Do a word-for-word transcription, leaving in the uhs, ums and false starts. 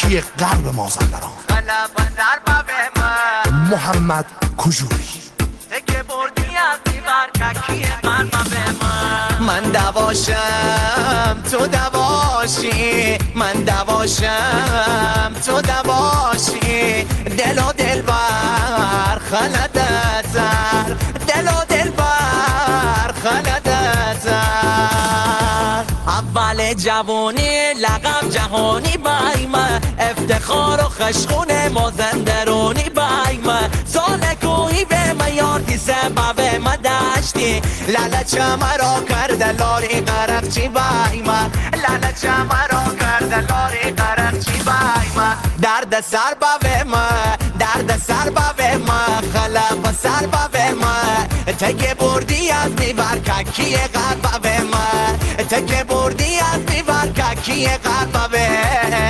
ککی غرب مازندران خلب در به من محمد کجوری که بردی از دیوار ککی قلب به من من دواشم تو دواشی من دواشم تو دواشی دل و دل بر خلدت زر دل و دل بر خلدت زر اول جوانی لقب جهانی بای من افتخار و خشخون مازندرانی بای من سال کوهی به من یادی سبب من داشتی لالچه مرا کرده لاری قرقچی بای من لالچه مرا کرده لاری قرقچی بای من درد سر به من درد سر به من خلق سر به من تگه بردی از میبر ککی قلب به من تگه بردی از میبر ککی قلب به